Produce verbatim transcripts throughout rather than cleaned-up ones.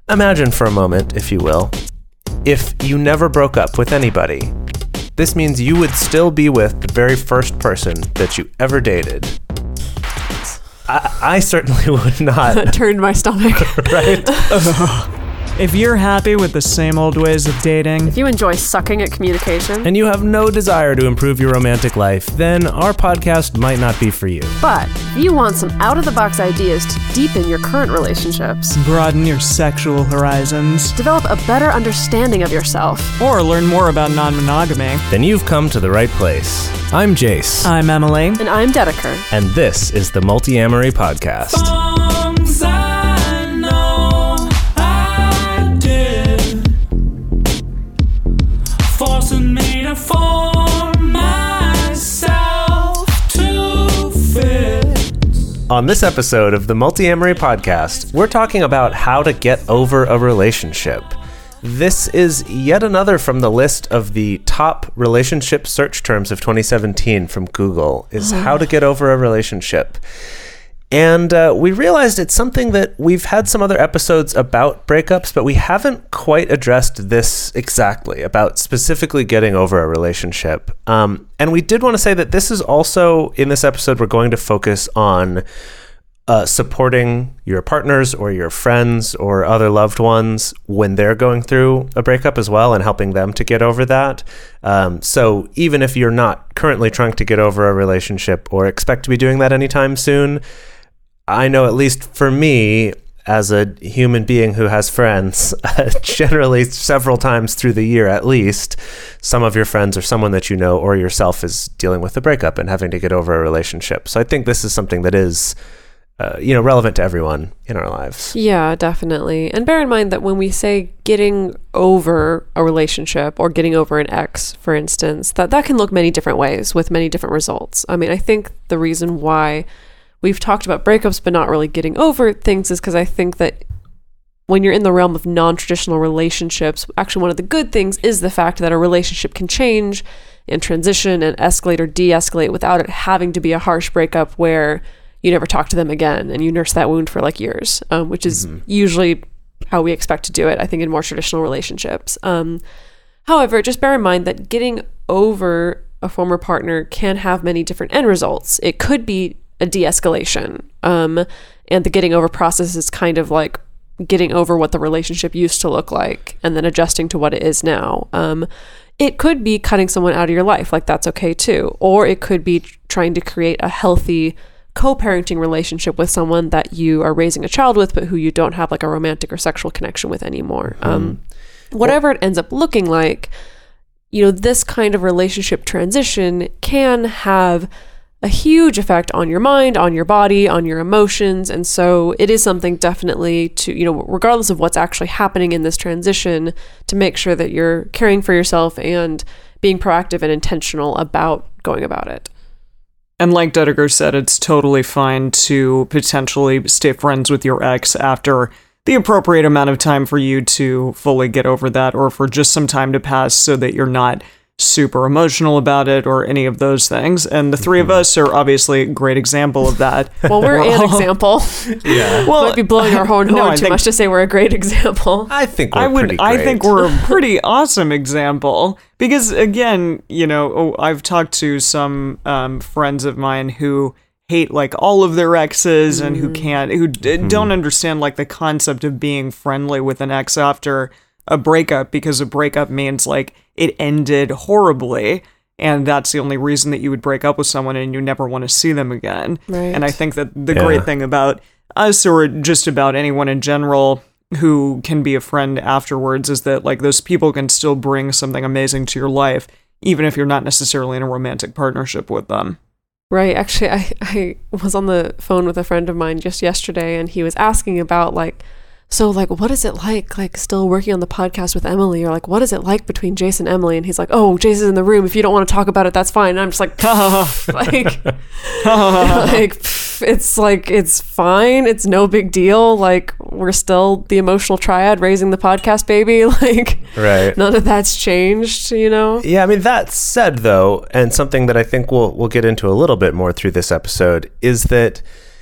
Imagine for a moment, if you will, if you never broke up with anybody. This means you would still be with the very first person that you ever dated. I, I certainly would not. It turned my stomach. Right? If you're happy with the same old ways of dating, If you enjoy sucking at communication, And you have no desire to improve your romantic life, then our podcast might not be for you. but if you want some out-of-the-box ideas to deepen your current relationships, broaden your sexual horizons, develop a better understanding of yourself, or learn more about non-monogamy, Then you've come to the right place. I'm Jace, I'm Emily. and I'm Dedeker. and this is the Multi-Amory Podcast. Songs I know I did, forcing me to form myself to fit. On this episode of the Multi-Amory Podcast, we're talking about how to get over a relationship. This is yet another from the list of the top relationship search terms of twenty seventeen from Google, is how to get over a relationship. And uh, we realized it's something that we've had some other episodes about breakups, but we haven't quite addressed this exactly, about specifically getting over a relationship. Um, and we did want to say that this is also, in this episode, we're going to focus on uh, supporting your partners or your friends or other loved ones when they're going through a breakup as well, and helping them to get over that. Um, so even if you're not currently trying to get over a relationship or expect to be doing that anytime soon, I know, at least for me, as a human being who has friends, generally several times through the year at least, some of your friends or someone that you know or yourself is dealing with a breakup and having to get over a relationship. So I think this is something that is, uh, you know, relevant to everyone in our lives. Yeah, definitely. And bear in mind that when we say getting over a relationship or getting over an ex, for instance, that that can look many different ways with many different results. I mean, I think the reason why we've talked about breakups but not really getting over things is because I think that when you're in the realm of non-traditional relationships, actually one of the good things is the fact that a relationship can change and transition and escalate or de-escalate without it having to be a harsh breakup where you never talk to them again and you nurse that wound for like years, um, which is mm-hmm. usually how we expect to do it, I think, in more traditional relationships. Um, however, just bear in mind that getting over a former partner can have many different end results. It could be a de-escalation. Um, and the getting over process is kind of like getting over what the relationship used to look like and then adjusting to what it is now. Um, it could be cutting someone out of your life, like that's okay too. Or it could be trying to create a healthy co-parenting relationship with someone that you are raising a child with, but who you don't have like a romantic or sexual connection with anymore. Mm. Um, whatever well, it ends up looking like, you know, this kind of relationship transition can have a huge effect on your mind, on your body, on your emotions. And so it is something definitely to, you know, regardless of what's actually happening in this transition, to make sure that you're caring for yourself and being proactive and intentional about going about it. And like Dedeker said, it's totally fine to potentially stay friends with your ex after the appropriate amount of time for you to fully get over that, or for just some time to pass so that you're not super emotional about it or any of those things. And the three of us are obviously a great example of that. Well, we're, we're an all, example. Yeah. Well, might be blowing our horn, horn no, too think, much to say we're a great example. I think we're I would, pretty great. I think we're a pretty awesome example. Because again, you know, I've talked to some um, friends of mine who hate like all of their exes mm. and who can't, who mm. don't understand like the concept of being friendly with an ex after a breakup, because a breakup means like it ended horribly, and that's the only reason that you would break up with someone and you never want to see them again. Right. And I think that the yeah. great thing about us, or just about anyone in general who can be a friend afterwards, is that like those people can still bring something amazing to your life, even if you're not necessarily in a romantic partnership with them. Right. Actually, I, I was on the phone with a friend of mine just yesterday, and he was asking about like, so like, what is it like, like still working on the podcast with Emily, or like, what is it like between Jace and Emily? And he's like, oh, Jace is in the room. If you don't want to talk about it, that's fine. And I'm just like, like, like, it's like, it's fine. It's no big deal. Like, we're still the emotional triad raising the podcast baby. Like, right. None of that's changed, you know? Yeah. I mean, that said though, and something that I think we'll, we'll get into a little bit more through this episode, is that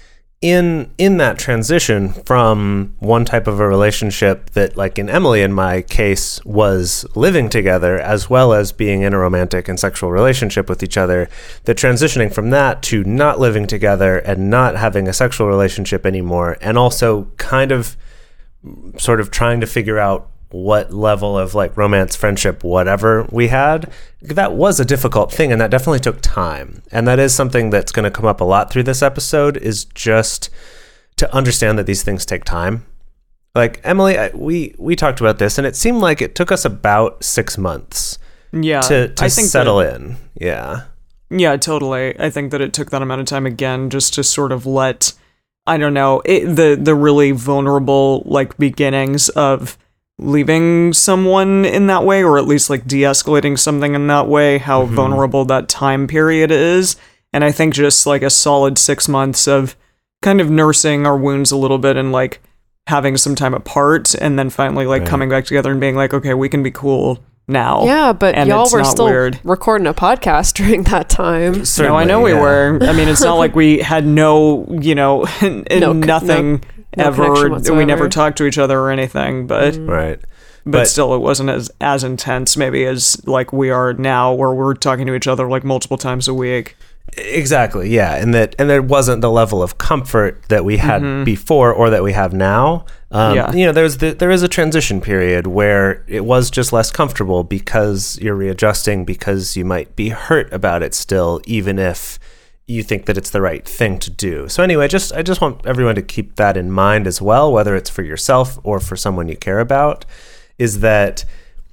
in in that transition from one type of a relationship that, like in Emily and my case, was living together as well as being in a romantic and sexual relationship with each other, that transitioning from that to not living together and not having a sexual relationship anymore, and also kind of sort of trying to figure out what level of like romance, friendship, whatever we had, that was a difficult thing, and that definitely took time. And that is something that's going to come up a lot through this episode, is just to understand that these things take time. Like Emily, I, we we talked about this, and it seemed like it took us about six months Yeah, to, to I think settle that, in. Yeah. Yeah, totally. I think that it took that amount of time again just to sort of let, I don't know, it, the the really vulnerable like beginnings of leaving someone in that way, or at least like de-escalating something in that way, how Mm-hmm. vulnerable that time period is. And I think just like a solid six months of kind of nursing our wounds a little bit and like having some time apart, and then finally like Right. coming back together and being like, okay, we can be cool now. Yeah, but And y'all it's were not still weird. recording a podcast during that time. No, I know we yeah. were. I mean, it's not like we had no, you know, No con- nothing no ever. connection We whatsoever. never talked to each other or anything, but Right. but, But- still, it wasn't as as intense maybe as like we are now, where we're talking to each other like multiple times a week. Exactly, yeah, and that and there wasn't the level of comfort that we had before or that we have now. Um, Yeah. You know, there's the, there is a transition period where it was just less comfortable because you're readjusting, because you might be hurt about it still, even if you think that it's the right thing to do. So anyway, just I just want everyone to keep that in mind as well, whether it's for yourself or for someone you care about, is that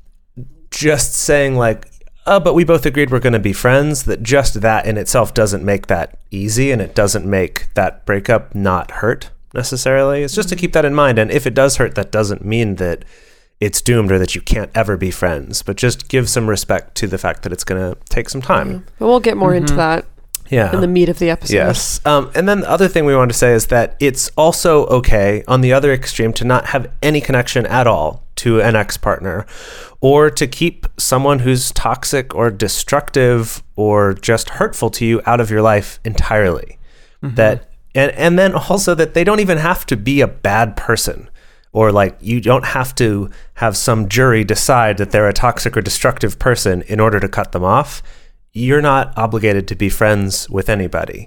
just saying like, oh, but we both agreed we're going to be friends, that just that in itself doesn't make that easy, and it doesn't make that breakup not hurt necessarily. It's just to keep that in mind. And if it does hurt, that doesn't mean that it's doomed or that you can't ever be friends, but just give some respect to the fact that it's going to take some time. But we'll get more into that Yeah. in the meat of the episode. Yes. Um, and then the other thing we wanted to say is that it's also okay on the other extreme to not have any connection at all to an ex-partner, or to keep someone who's toxic or destructive or just hurtful to you out of your life entirely. That and and then also that they don't even have to be a bad person, or like you don't have to have some jury decide that they're a toxic or destructive person in order to cut them off. You're not obligated to be friends with anybody,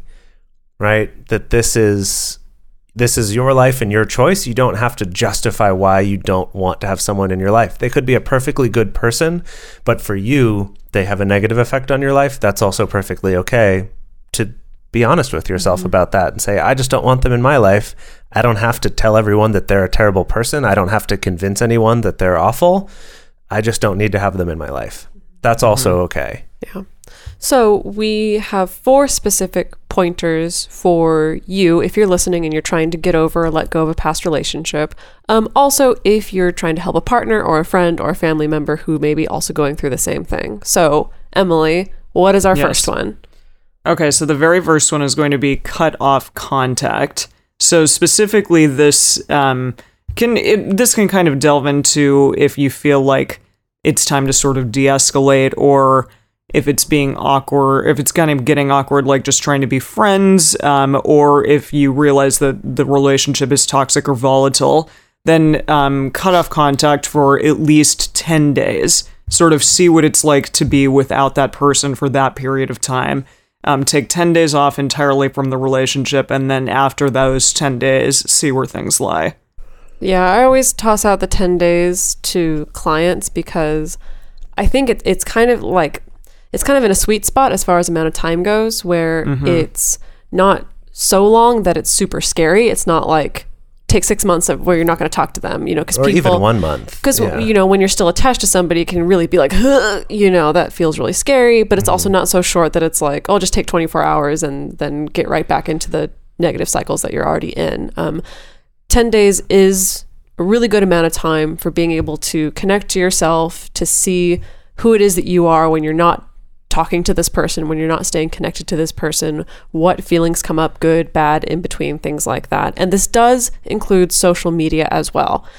right? That this is this is your life and your choice. You don't have to justify why you don't want to have someone in your life. They could be a perfectly good person, but for you, they have a negative effect on your life. That's also perfectly okay to be honest with yourself mm-hmm. about that and say, I just don't want them in my life. I don't have to tell everyone that they're a terrible person. I don't have to convince anyone that they're awful. I just don't need to have them in my life. That's also mm-hmm. okay. Yeah. So we have four specific pointers for you if you're listening and you're trying to get over or let go of a past relationship. Um, also, if you're trying to help a partner or a friend or a family member who may be also going through the same thing. So, Emily, what is our Yes. first one? Okay, so the very first one is going to be cut off contact. So specifically, this um, can it, this can kind of delve into if you feel like it's time to sort of de-escalate, or if it's being awkward, if it's kind of getting awkward, like just trying to be friends, um, or if you realize that the relationship is toxic or volatile, then um, cut off contact for at least ten days. Sort of see what it's like to be without that person for that period of time. Um, take ten days off entirely from the relationship, and then after those ten days, see where things lie. Yeah, I always toss out the ten days to clients because I think it, it's kind of like, it's kind of in a sweet spot as far as amount of time goes, where mm-hmm. it's not so long that it's super scary. It's not like take six months of where you're not going to talk to them, you know, because or people, even one month. Because yeah. you know, when you're still attached to somebody, it can really be like, you know, that feels really scary. But it's mm-hmm. also not so short that it's like, oh, just take twenty-four hours and then get right back into the negative cycles that you're already in. Um, ten days is a really good amount of time for being able to connect to yourself, to see who it is that you are when you're not talking to this person, when you're not staying connected to this person, what feelings come up, good, bad, in between, things like that. And this does include social media as well.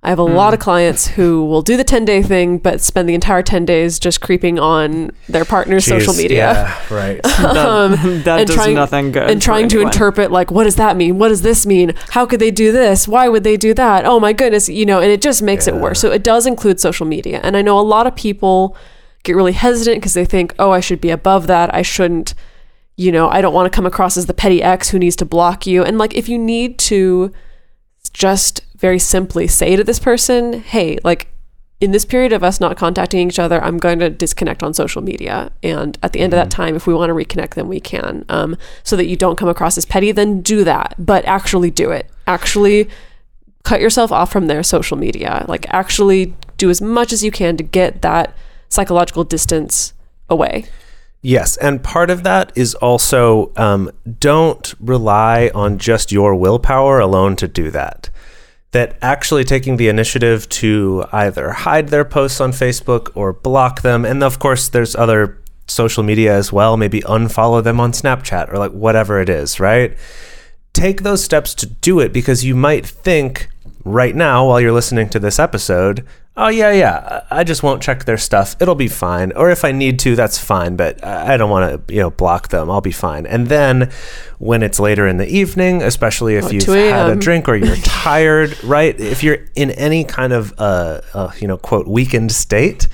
I have a lot of clients who will do the ten-day thing, but spend the entire ten days just creeping on their partner's Jeez, social media. Yeah, right. Um, that and does trying, nothing good. And for trying to anyone. interpret, like, what does that mean? What does this mean? How could they do this? Why would they do that? Oh my goodness, you know, and it just makes Yeah. it worse. So it does include social media. And I know a lot of people get really hesitant because they think, oh, I should be above that. I shouldn't, you know, I don't want to come across as the petty ex who needs to block you. And like, if you need to just very simply say to this person, hey, like, in this period of us not contacting each other, I'm going to disconnect on social media. And at the end mm-hmm. of that time, if we want to reconnect, then we can. Um, so that you don't come across as petty, then do that. But actually do it. Actually cut yourself off from their social media. Like, actually do as much as you can to get that psychological distance away. Yes, and part of that is also um, don't rely on just your willpower alone to do that. That actually taking the initiative to either hide their posts on Facebook or block them, and of course there's other social media as well, maybe unfollow them on Snapchat or like whatever it is, right? Take those steps to do it, because you might think right now while you're listening to this episode, oh yeah, yeah, I just won't check their stuff. It'll be fine. Or if I need to, that's fine, but I don't want to, you know, block them. I'll be fine. And then when it's later in the evening, especially if oh, you've had a drink or you're tired, right? If you're in any kind of, uh, uh, you know, quote, weakened state,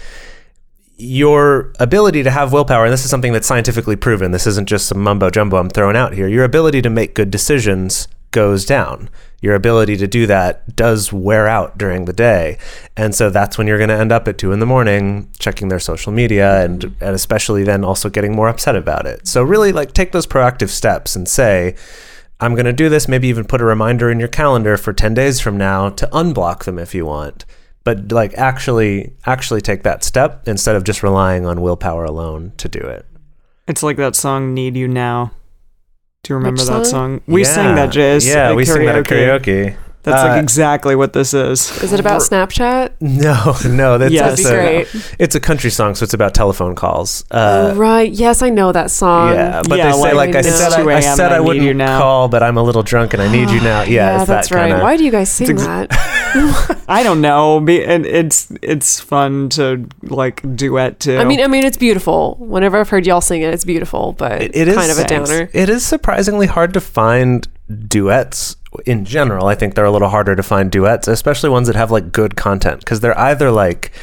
your ability to have willpower, and this is something that's scientifically proven, this isn't just some mumbo jumbo I'm throwing out here, your ability to make good decisions goes down. Your ability to do that does wear out during the day. And so that's when you're going to end up at two in the morning checking their social media, and, and especially then also getting more upset about it. So really, like, take those proactive steps and say, I'm going to do this. Maybe even put a reminder in your calendar for ten days from now to unblock them if you want. But like actually, actually take that step instead of just relying on willpower alone to do it. It's like that song "Need You Now." Do you remember Which that song? song? We yeah. sang that, Jace. Yeah, at we karaoke. sing that at karaoke. That's Uh, like exactly what this is. Is it about Snapchat? No, no, that's, Yes. that's That'd a, be great. it's a country song, so it's about telephone calls. Uh, Oh, right. Yes, I know that song. yeah, but Yeah, they say like, like I it's said, two I, I a.m. said I I need wouldn't you now. call, but I'm a little drunk and I need you now. Yeah, it's that's that right. kinda, Why do you guys sing ex- that? I don't know. Be- and it's it's fun to like duet to. I mean, I mean, it's beautiful. Whenever I've heard y'all sing it, it's beautiful, but It- it is- kind of a Thanks. downer. It is surprisingly hard to find duets in general. I think they're a little harder to find duets, especially ones that have like good content, because they're either like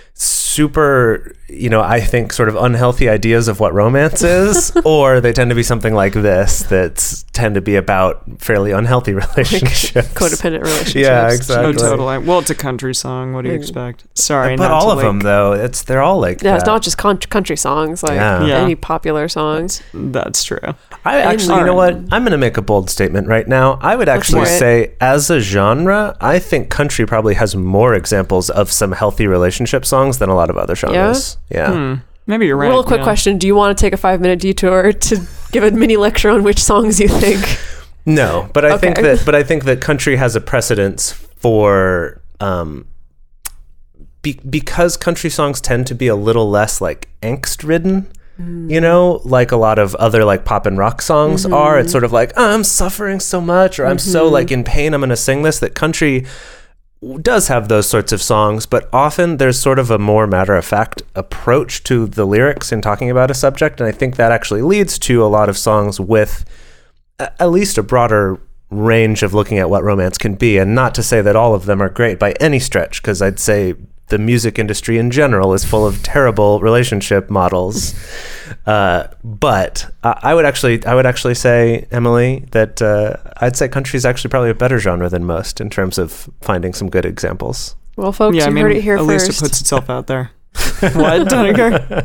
super, you know, I think sort of unhealthy ideas of what romance is, or they tend to be something like this that's tend to be about fairly unhealthy relationships. Codependent relationships. Yeah, oh, exactly. totally. Well, it's a country song. What do you Mm. expect? Sorry, But not all to, of like- them, though, it's they're all like Yeah, that. it's not just con- country songs, like Yeah. Yeah. any popular songs. That's true. I actually, you know what? Alright. I'm going to make a bold statement right now. I would actually for it. say, as a genre, I think country probably has more examples of some healthy relationship songs than a lot of other genres. Yeah. Hmm. Maybe you're right. Real quick yeah. question: do you want to take a five-minute detour to give a mini lecture on which songs you think? No, but I think Okay. that, but I think that country has a precedence for, um, be, because country songs tend to be a little less like angst-ridden. You know, like a lot of other like pop and rock songs Mm-hmm. are. It's sort of like, oh, I'm suffering so much, or I'm so like in pain, I'm going to sing this. That country does have those sorts of songs, but often there's sort of a more matter-of-fact approach to the lyrics in talking about a subject, and I think that actually leads to a lot of songs with a- at least a broader range of looking at what romance can be. And not to say that all of them are great by any stretch, because I'd say the music industry in general is full of terrible relationship models. Uh, but I, I would actually, I would actually say, Emily, that uh, I'd say country is actually probably a better genre than most in terms of finding some good examples. Well, folks, Yeah, I you mean, heard it here at first. least it puts itself out there. What, Doniger?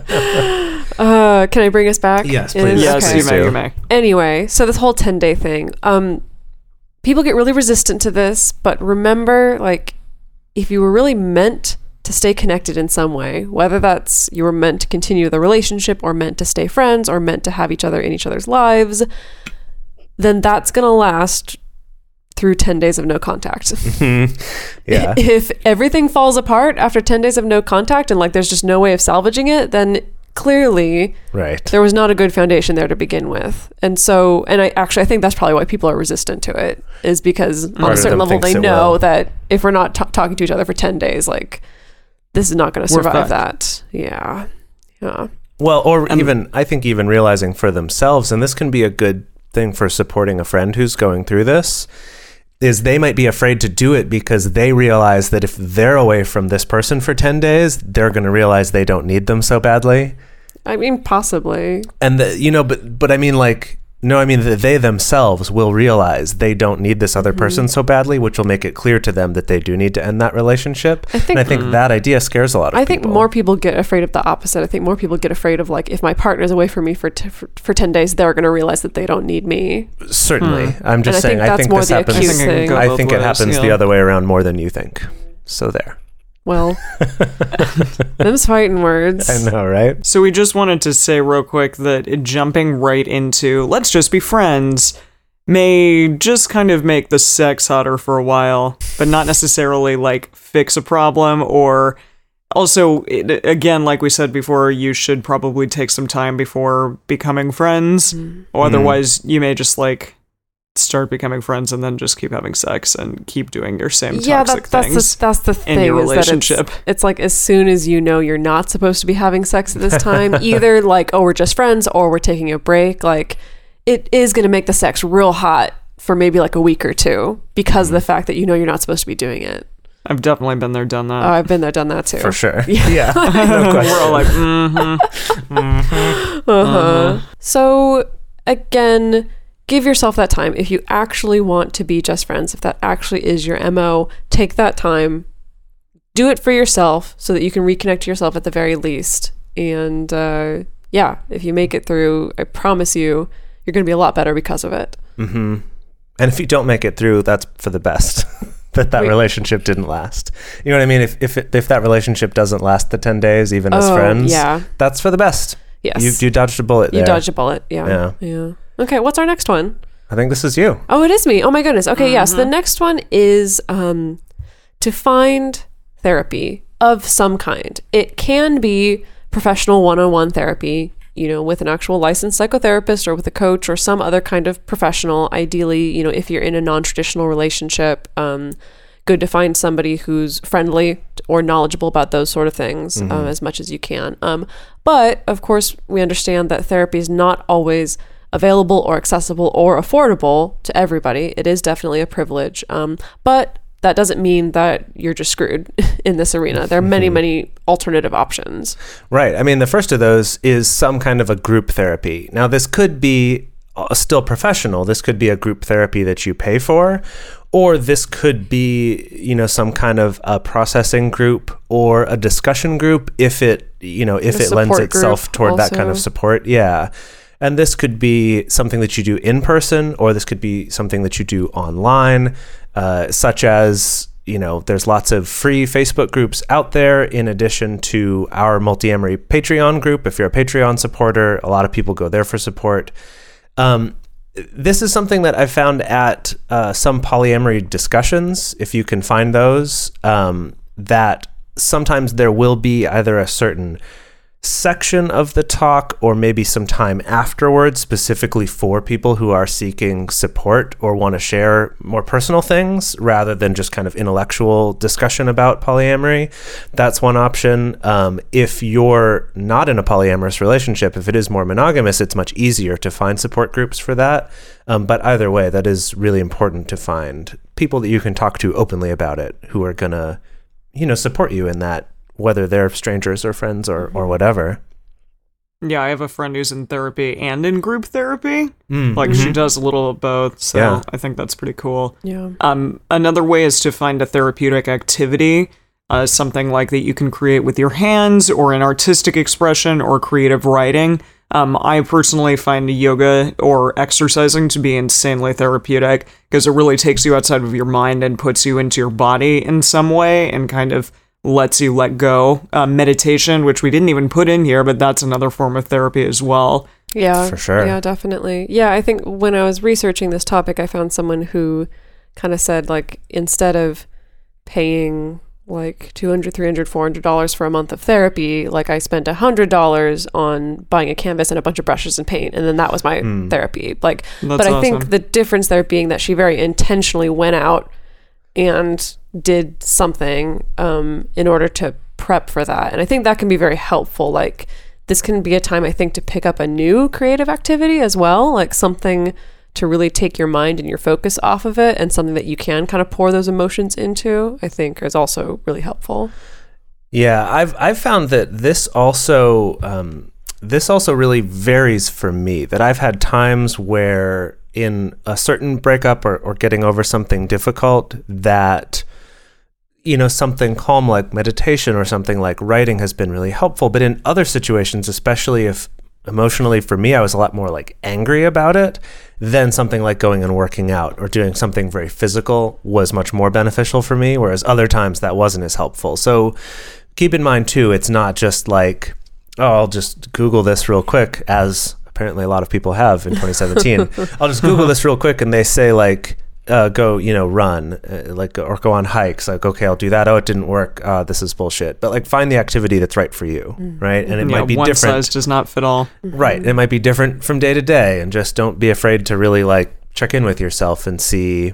uh, can I bring us back? Yes, in- please. Yes, okay. you may, you may. Anyway, so this whole ten-day thing, um, people get really resistant to this, but remember, like, if you were really meant to stay connected in some way, whether that's you were meant to continue the relationship or meant to stay friends or meant to have each other in each other's lives, then that's going to last through ten days of no contact. Yeah. If everything falls apart after ten days of no contact and like there's just no way of salvaging it, then clearly Right. there was not a good foundation there to begin with. And so, and I actually, I think that's probably why people are resistant to it, is because on Part a of certain them level, thinks they it know will. that if we're not t- talking to each other for ten days, like, this is not going to We're survive fucked. that. Yeah. Yeah. Well, or And- even, I think even realizing for themselves, and this can be a good thing for supporting a friend who's going through this, is they might be afraid to do it because they realize that if they're away from this person for ten days, they're going to realize they don't need them so badly. I mean, possibly. And, the, you know, but, but I mean, like, no, I mean, that they themselves will realize they don't need this other person so badly, which will make it clear to them that they do need to end that relationship. I think- and I think that idea scares a lot of I think people. more people get afraid of the opposite. I think more people get afraid of, like, if my partner's away from me for t- for, for ten days, they're going to realize that they don't need me. Certainly. I'm And just I saying, think I that's think more this the happens. acute I think it can thing. go I both think it ways, happens yeah. the other way around more than you think. So there. Well, them's fighting words. I know, right? So we just wanted to say real quick that jumping right into let's just be friends may just kind of make the sex hotter for a while, but not necessarily like fix a problem. Or also, it, again, like we said before, you should probably take some time before becoming friends, or otherwise you may just like start becoming friends and then just keep having sex and keep doing your same Yeah, toxic that, that's things the, that's the thing. in your is that it's- relationship. It's, like as soon as you know you're not supposed to be having sex at this time, either like, oh, we're just friends or we're taking a break, like it is going to make the sex real hot for maybe like a week or two because of the fact that you know you're not supposed to be doing it. I've definitely been there, done that. Oh, I've been there, done that too. For sure. Yeah. No question. We're all like, mm-hmm. Uh-huh. So again, give yourself that time. If you actually want to be just friends, if that actually is your M O, take that time, do it for yourself so that you can reconnect to yourself at the very least. And uh, yeah, if you make it through, I promise you, you're going to be a lot better because of it. Mm-hmm. And if you don't make it through, that's for the best. that that Wait. relationship didn't last. You know what I mean? If if it, if that relationship doesn't last the ten days, even as Oh, friends, yeah. that's for the best. Yes. You you dodged a bullet You there. dodged a bullet. Yeah. Yeah. Yeah. Okay, what's our next one? I think this is you. Oh, it is me. Oh my goodness. Okay, yeah. So the next one is um, to find therapy of some kind. It can be professional one-on-one therapy, you know, with an actual licensed psychotherapist or with a coach or some other kind of professional. Ideally, you know, if you're in a non-traditional relationship, um, good to find somebody who's friendly or knowledgeable about those sort of things um, as much as you can. Um, but of course, we understand that therapy is not always available or accessible or affordable to everybody. It is definitely a privilege. Um, but that doesn't mean that you're just screwed in this arena. There are many, many alternative options. Right. I mean, the first of those is some kind of a group therapy. Now, this could be uh, still professional. This could be a group therapy that you pay for, or this could be, you know, some kind of a processing group or a discussion group if it, you know, if A it lends support itself group toward that kind of also. support. Yeah. And this could be something that you do in person, or this could be something that you do online, uh, such as, you know, there's lots of free Facebook groups out there in addition to our Multi-Amory Patreon group. If you're a Patreon supporter, a lot of people go there for support. Um, this is something that I've found at uh, some polyamory discussions, if you can find those, um, that sometimes there will be either a certain section of the talk or maybe some time afterwards specifically for people who are seeking support or want to share more personal things rather than just kind of intellectual discussion about polyamory. That's one option. Um, if you're not in a polyamorous relationship, if it is more monogamous, it's much easier to find support groups for that. Um, but either way, that is really important to find people that you can talk to openly about it who are going to, you know, support you in that, whether they're strangers or friends or, or whatever. Yeah, I have a friend who's in therapy and in group therapy. Mm. Like, she does a little of both, so Yeah. I think that's pretty cool. Yeah. Um, another way is to find a therapeutic activity, uh, something like that you can create with your hands or an artistic expression or creative writing. Um, I personally find yoga or exercising to be insanely therapeutic because it really takes you outside of your mind and puts you into your body in some way and kind of lets you let go. Uh, meditation, which we didn't even put in here, but that's another form of therapy as well. Yeah, For sure. Yeah, definitely. Yeah, I think when I was researching this topic, I found someone who kind of said, like, instead of paying like two hundred, three hundred, four hundred dollars for a month of therapy. Like I spent one hundred dollars on buying a canvas and a bunch of brushes and paint, and then that was my Mm. therapy. Like, That's but I awesome. think the difference there being that she very intentionally went out and did something um, in order to prep for that. And I think that can be very helpful. Like this can be a time, I think, to pick up a new creative activity as well, like something to really take your mind and your focus off of it, and something that you can kind of pour those emotions into, I think is also really helpful. Yeah, I've I've found that this also um, this also really varies for me. That I've had times where in a certain breakup or, or getting over something difficult, that you know something calm like meditation or something like writing has been really helpful. But in other situations, especially if emotionally for me I was a lot more like angry about it, then something like going and working out or doing something very physical was much more beneficial for me, whereas other times that wasn't as helpful. So keep in mind too, it's not just like, oh, I'll just Google this real quick, as apparently a lot of people have in twenty seventeen. I'll just Google this real quick and they say like, uh, go, you know, run, uh, like, or go on hikes. Like, okay, I'll do that. Oh, it didn't work. Uh, this is bullshit. But like, find the activity that's right for you, Mm. right? And it yeah, might be one different. size does not fit all. Right. It might be different from day to day, and just don't be afraid to really like check in with yourself and see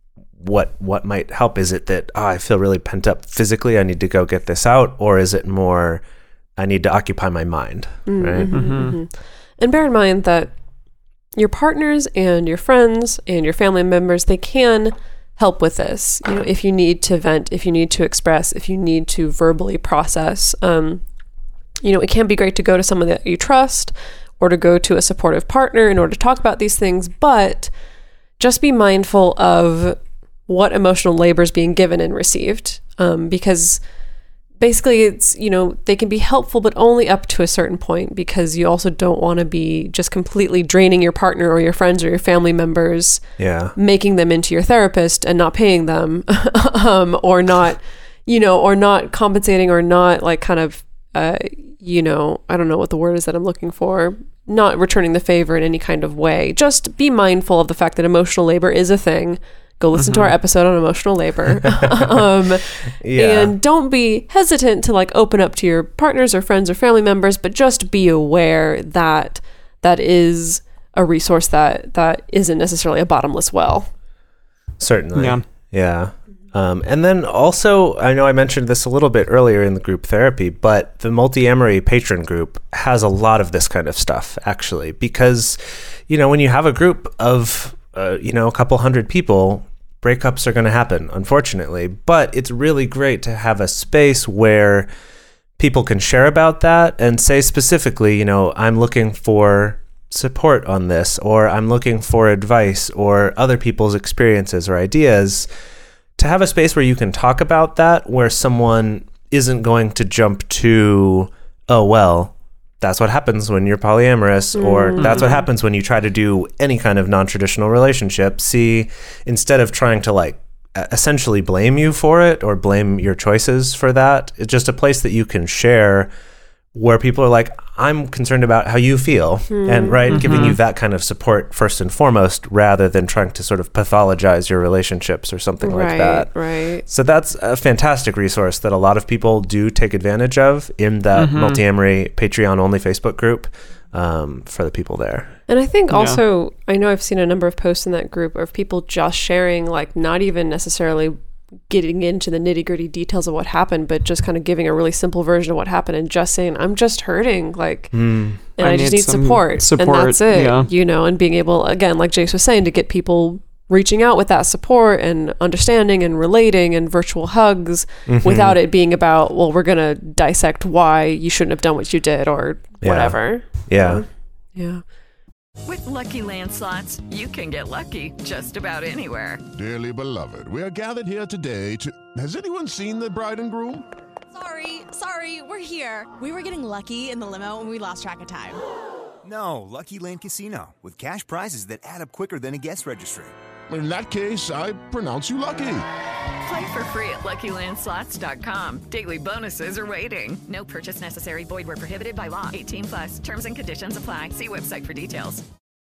what what might help. Is it that oh, I feel really pent up physically, I need to go get this out, or is it more I need to occupy my mind, right? Mhm, mhm. And bear in mind that your partners and your friends and your family members, they can help with this. You know, if you need to vent, if you need to express, if you need to verbally process, um, you know, it can be great to go to someone that you trust or to go to a supportive partner in order to talk about these things, but just be mindful of what emotional labor is being given and received, um, because basically it's, you know, they can be helpful, but only up to a certain point, because you also don't want to be just completely draining your partner or your friends or your family members, Yeah. making them into your therapist and not paying them, um, or not, you know, or not compensating, or not like kind of, uh, you know, I don't know what the word is that I'm looking for, not returning the favor in any kind of way. Just be mindful of the fact that emotional labor is a thing. Go listen to our episode on emotional labor. um, Yeah. And don't be hesitant to like open up to your partners or friends or family members, but just be aware that that is a resource that that isn't necessarily a bottomless well. Certainly. Yeah. Yeah. Um, and then also, I know I mentioned this a little bit earlier in the group therapy, but the Multiamory patron group has a lot of this kind of stuff, actually, because, you know, when you have a group of, uh, you know, a couple hundred people, breakups are going to happen, unfortunately. But it's really great to have a space where people can share about that and say specifically, you know, I'm looking for support on this, or I'm looking for advice or other people's experiences or ideas. To have a space where you can talk about that, where someone isn't going to jump to, oh, well, that's what happens when you're polyamorous, or Mm. that's what happens when you try to do any kind of non-traditional relationship. See, instead of trying to like essentially blame you for it or blame your choices for that, it's just a place that you can share where people are like, I'm concerned about how you feel, and right, giving you that kind of support first and foremost, rather than trying to sort of pathologize your relationships or something right, like that. right. So that's a fantastic resource that a lot of people do take advantage of in that Multiamory Patreon only Facebook group, um, for the people there. And I think Yeah. also, I know I've seen a number of posts in that group of people just sharing, like not even necessarily getting into the nitty gritty details of what happened, but just kind of giving a really simple version of what happened and just saying, I'm just hurting, like, and I, I just need need some support. support, And that's it, yeah. you know, and being able, again, like Jace was saying, to get people reaching out with that support and understanding and relating and virtual hugs without it being about, well, we're going to dissect why you shouldn't have done what you did or Yeah. whatever. Yeah. Yeah. With Lucky Land Slots, you can get lucky just about anywhere. Dearly beloved, we are gathered here today to... Has anyone seen the bride and groom? Sorry, sorry, we're here. We were getting lucky in the limo and we lost track of time. No, Lucky Land Casino, with cash prizes that add up quicker than a guest registry. In that case, I pronounce you lucky. Play for free at Lucky Land Slots dot com. Daily bonuses are waiting. No purchase necessary. Void where prohibited by law. eighteen plus. Terms and conditions apply. See website for details.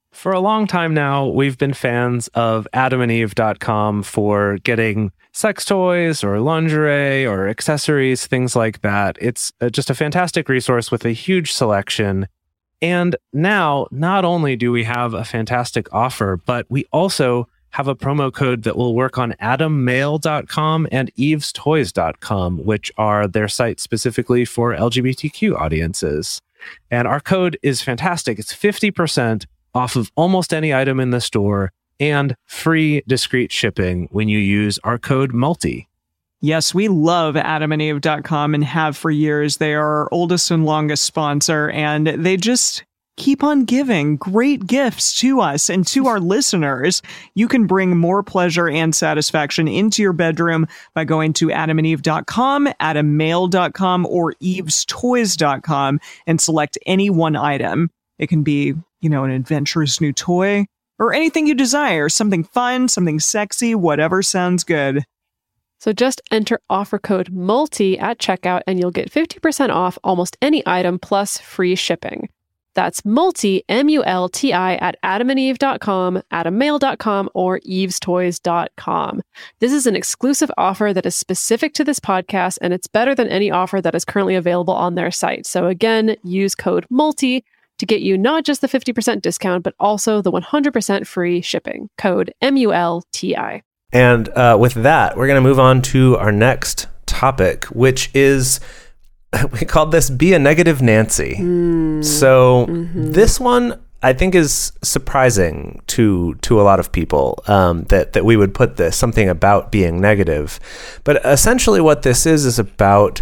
For a long time now, we've been fans of adam and eve dot com for getting sex toys or lingerie or accessories, things like that. It's uh, just a fantastic resource with a huge selection. And now, not only do we have a fantastic offer, but we also have a promo code that will work on adam mail dot com and eves toys dot com, which are their sites specifically for L G B T Q audiences. And our code is fantastic. It's fifty percent off of almost any item in the store and free discreet shipping when you use our code MULTI. Yes, we love adam and eve dot com and have for years. They are our oldest and longest sponsor, and they just keep on giving great gifts to us and to our listeners. You can bring more pleasure and satisfaction into your bedroom by going to adam and eve dot com, adam mail dot com, or eves toys dot com and select any one item. It can be, you know, an adventurous new toy or anything you desire, something fun, something sexy, whatever sounds good. So just enter offer code MULTI at checkout and you'll get fifty percent off almost any item plus free shipping. That's MULTI, M U L T I, at adam and eve dot com, adam mail dot com, or eves toys dot com. This is an exclusive offer that is specific to this podcast, and it's better than any offer that is currently available on their site. So again, use code MULTI to get you not just the fifty percent discount, but also the one hundred percent free shipping. Code M U L T I. And uh, with that, we're going to move on to our next topic, which is, we called this Be a Negative Nancy. Mm. So mm-hmm. this one, I think, is surprising to to a lot of people, um, that, that we would put this, something about being negative. But essentially what this is, is about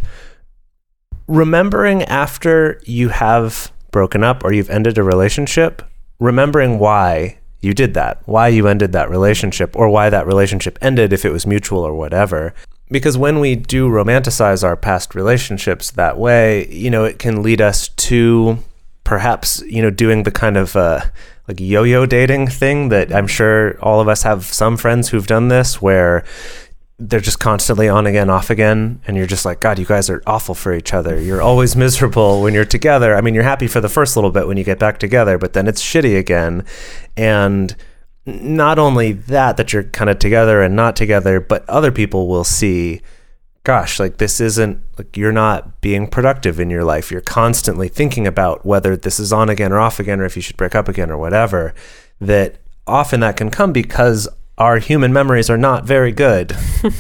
remembering after you have broken up or you've ended a relationship, remembering why you did that, why you ended that relationship, or why that relationship ended, if it was mutual or whatever. Because when we do romanticize our past relationships that way, you know, it can lead us to perhaps, you know, doing the kind of uh, like yo-yo dating thing that I'm sure all of us have some friends who've done this, where they're just constantly on again, off again. And you're just like, God, you guys are awful for each other. You're always miserable when you're together. I mean, you're happy for the first little bit when you get back together, but then it's shitty again. And not only that, that you're kind of together and not together, but other people will see, gosh, like this isn't, like you're not being productive in your life. You're constantly thinking about whether this is on again or off again, or if you should break up again or whatever. That often that can come because our human memories are not very good.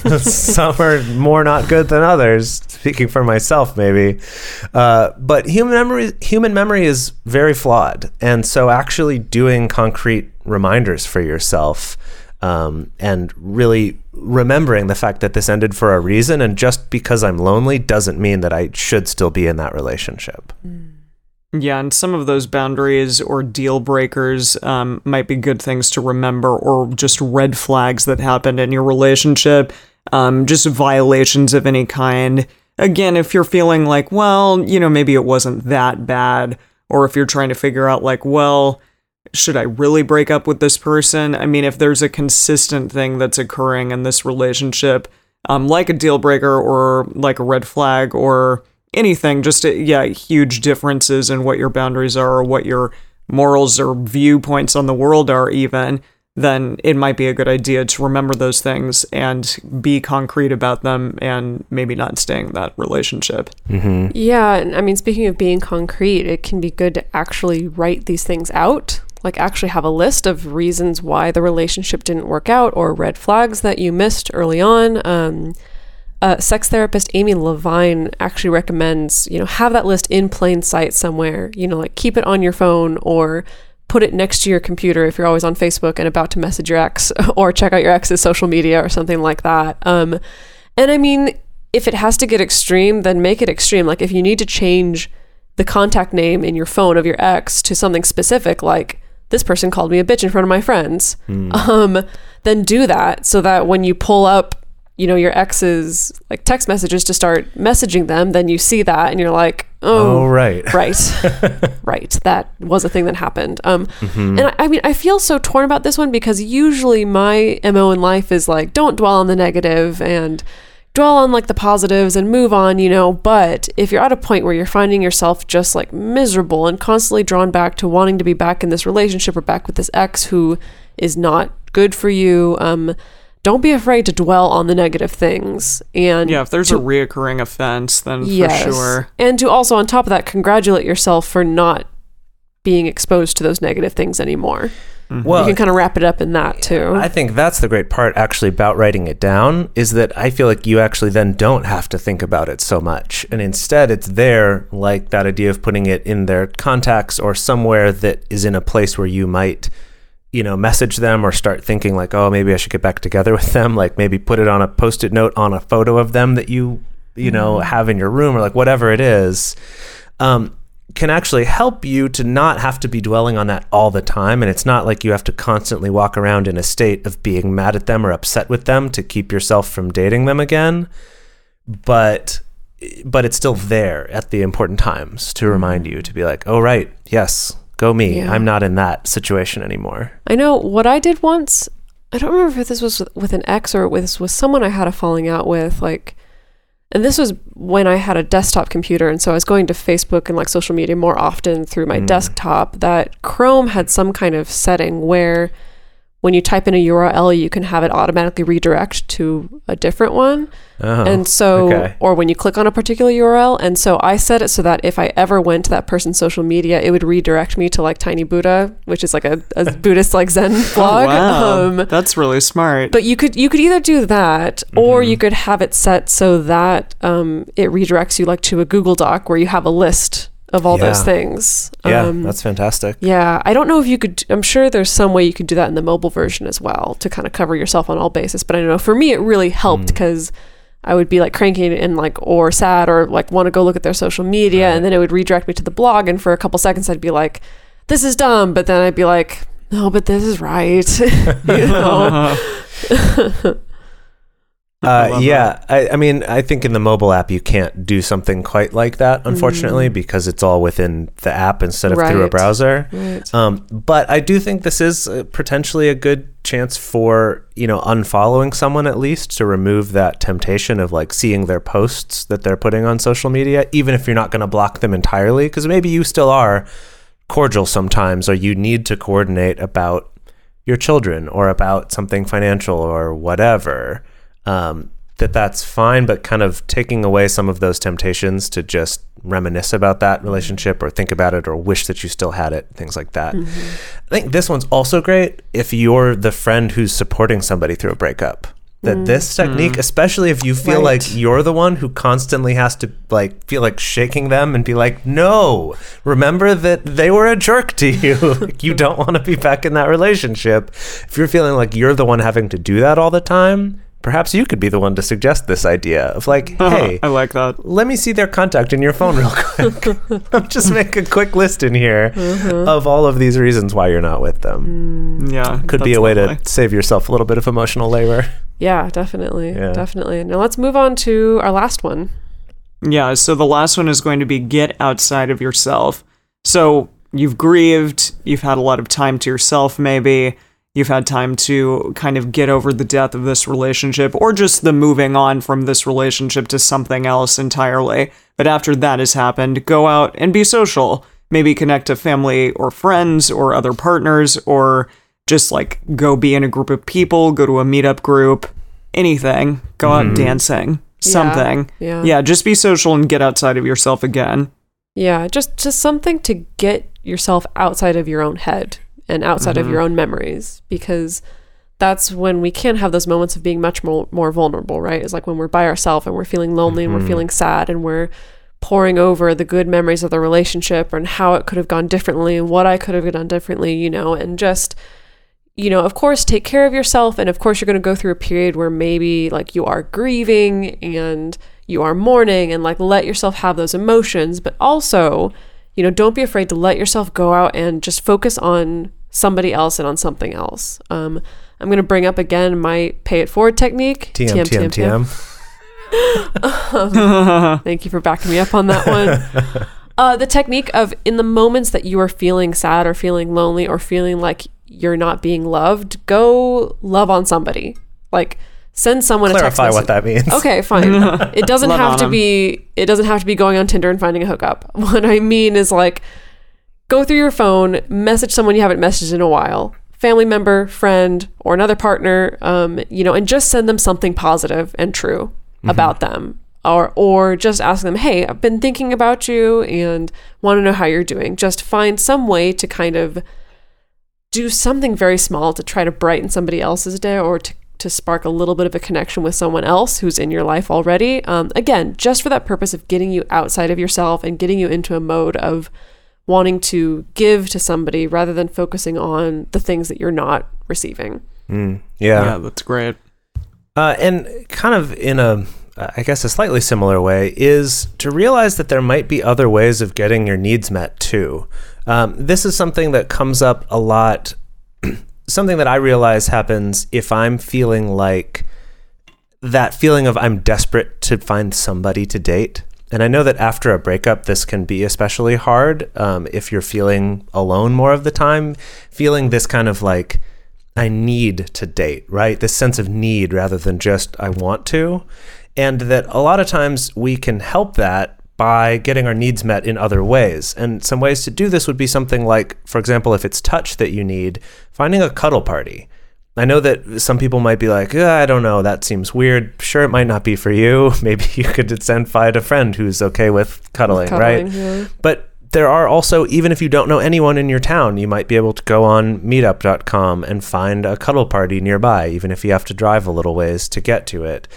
Some are more not good than others, speaking for myself maybe. Uh, but human memory, human memory is very flawed. And so actually doing concrete reminders for yourself, um, and really remembering the fact that this ended for a reason, and just because I'm lonely doesn't mean that I should still be in that relationship. Mm. Yeah, and some of those boundaries or deal breakers um, might be good things to remember, or just red flags that happened in your relationship, um, just violations of any kind. Again, if you're feeling like, well, you know, maybe it wasn't that bad, or if you're trying to figure out like, well, should I really break up with this person? I mean, if there's a consistent thing that's occurring in this relationship, um, like a deal breaker or like a red flag or anything, just, uh, yeah, huge differences in what your boundaries are or what your morals or viewpoints on the world are even, then it might be a good idea to remember those things and be concrete about them and maybe not stay in that relationship. Mm-hmm. Yeah, and I mean, speaking of being concrete, it can be good to actually write these things out, like actually have a list of reasons why the relationship didn't work out or red flags that you missed early on. Um, Uh, sex therapist Amy Levine actually recommends, you know, have that list in plain sight somewhere, you know, like keep it on your phone or put it next to your computer if you're always on Facebook and about to message your ex, or check out your ex's social media or something like that. Um, and I mean, if it has to get extreme, then make it extreme. Like if you need to change the contact name in your phone of your ex to something specific, like this person called me a bitch in front of my friends, mm. um, then do that so that when you pull up, you know, your ex's like text messages to start messaging them, then you see that and you're like, oh, oh right. right, right. That was a thing that happened. Um, mm-hmm. And I, I mean, I feel so torn about this one because usually my M O in life is like, don't dwell on the negative and dwell on like the positives and move on, you know, but if you're at a point where you're finding yourself just like miserable and constantly drawn back to wanting to be back in this relationship or back with this ex who is not good for you, um, don't be afraid to dwell on the negative things. And yeah, if there's to, a reoccurring offense, then yes, for sure. And to also, on top of that, congratulate yourself for not being exposed to those negative things anymore. Well, you can kind of wrap it up in that too. I think that's the great part actually about writing it down, is that I feel like you actually then don't have to think about it so much. And instead it's there, like that idea of putting it in their contacts or somewhere that is in a place where you might, you know, message them or start thinking like, oh, maybe I should get back together with them. Like maybe put it on a Post-it note on a photo of them that you, you know, have in your room or like whatever it is. Um, can actually help you to not have to be dwelling on that all the time. And it's not like you have to constantly walk around in a state of being mad at them or upset with them to keep yourself from dating them again. But but it's still there at the important times to remind you to be like, oh, right, yes, go me. Yeah. I'm not in that situation anymore. I know what I did once, I don't remember if this was with an ex or with, with someone I had a falling out with, like, and this was when I had a desktop computer, and so I was going to Facebook and like social media more often through my Mm. desktop, that Chrome had some kind of setting where when you type in a U R L, you can have it automatically redirect to a different one. Oh, and so, okay. or when you click on a particular U R L. And so I set it so that if I ever went to that person's social media, it would redirect me to like Tiny Buddha, which is like a, a Buddhist like Zen blog. Oh, wow. Um, That's really smart. but you could you could either do that, or you could have it set so that um, it redirects you like to a Google Doc where you have a list of all those Yeah. things. Yeah, Um, that's fantastic. yeah, I don't know if you could, I'm sure there's some way you could do that in the mobile version as well to kind of cover yourself on all bases. But I don't know, for me, it really helped because I would be like cranky and like, or sad or like want to go look at their social media. And then it would redirect me to the blog. And for a couple seconds, I'd be like, this is dumb. But then I'd be like, no, but this is right. you know? Uh, yeah, I, I mean, I think in the mobile app you can't do something quite like that, unfortunately, because it's all within the app instead of through a Right. browser. Right. Um, but I do think this is uh, potentially a good chance for, you know, unfollowing someone at least to remove that temptation of like seeing their posts that they're putting on social media, even if you're not going to block them entirely, because maybe you still are cordial sometimes, or you need to coordinate about your children or about something financial or whatever. Um, that that's fine, but kind of taking away some of those temptations to just reminisce about that relationship or think about it or wish that you still had it, things like that. Mm-hmm. I think this one's also great if you're the friend who's supporting somebody through a breakup. That this technique, especially if you feel Right. like you're the one who constantly has to like feel like shaking them and be like, no, remember that they were a jerk to you. Like, you don't want to be back in that relationship. If you're feeling like you're the one having to do that all the time, perhaps you could be the one to suggest this idea of like, hey, I like that. let me see their contact in your phone real quick. Just make a quick list in here of all of these reasons why you're not with them. Yeah. Could be that's a way lovely. to save yourself a little bit of emotional labor. Yeah, definitely. Yeah. Definitely. Now let's move on to our last one. Yeah, so the last one is going to be get outside of yourself. So you've grieved, you've had a lot of time to yourself, maybe. You've had time to kind of get over the death of this relationship or just the moving on from this relationship to something else entirely. But after that has happened, go out and be social. Maybe connect to family or friends or other partners, or just like go be in a group of people, go to a meetup group, anything. Go out dancing, something. Yeah. Yeah, just be social and get outside of yourself again. Yeah, just just something to get yourself outside of your own head and outside of your own memories, because that's when we can have those moments of being much more more vulnerable, right? It's like when we're by ourselves and we're feeling lonely and we're feeling sad and we're poring over the good memories of the relationship and how it could have gone differently and what I could have done differently, you know, and just, you know, of course, take care of yourself. And of course, you're going to go through a period where maybe like you are grieving and you are mourning, and like let yourself have those emotions. But also, you know, don't be afraid to let yourself go out and just focus on somebody else and on something else. Um, I'm going to bring up again my pay it forward technique. T M, T M, T M. um, thank you for backing me up on that one. Uh, the technique of in the moments that you are feeling sad or feeling lonely or feeling like you're not being loved, go love on somebody. Like send someone a text Clarify message. what that means. Okay, fine. It doesn't Love have on to 'em. be it doesn't have to be going on Tinder and finding a hookup. What I mean is like go through your phone, message someone you haven't messaged in a while. Family member, friend, or another partner, um, you know, and just send them something positive and true Mm-hmm. about them. Or or just ask them, hey, I've been thinking about you and want to know how you're doing. Just find some way to kind of do something very small to try to brighten somebody else's day or to, to spark a little bit of a connection with someone else who's in your life already. Um, again, just for that purpose of getting you outside of yourself and getting you into a mode of wanting to give to somebody rather than focusing on the things that you're not receiving. Mm, yeah. Yeah, that's great. Uh, and kind of in a, uh, I guess, a slightly similar way is to realize that there might be other ways of getting your needs met too. Um, this is something that comes up a lot, something that I realize happens if I'm feeling like that feeling of I'm desperate to find somebody to date. And I know that after a breakup, this can be especially hard um, if you're feeling alone more of the time, feeling this kind of like, I need to date, right? This sense of need rather than just I want to. And that a lot of times we can help that by getting our needs met in other ways. And some ways to do this would be something like, for example, if it's touch that you need, finding a cuddle party. I know that some people might be like, "Ugh, I don't know, that seems weird." Sure, it might not be for you. Maybe you could send find a friend who's okay with cuddling, Cuddling, right? yeah. But there are also, even if you don't know anyone in your town, you might be able to go on meetup dot com and find a cuddle party nearby, even if you have to drive a little ways to get to it.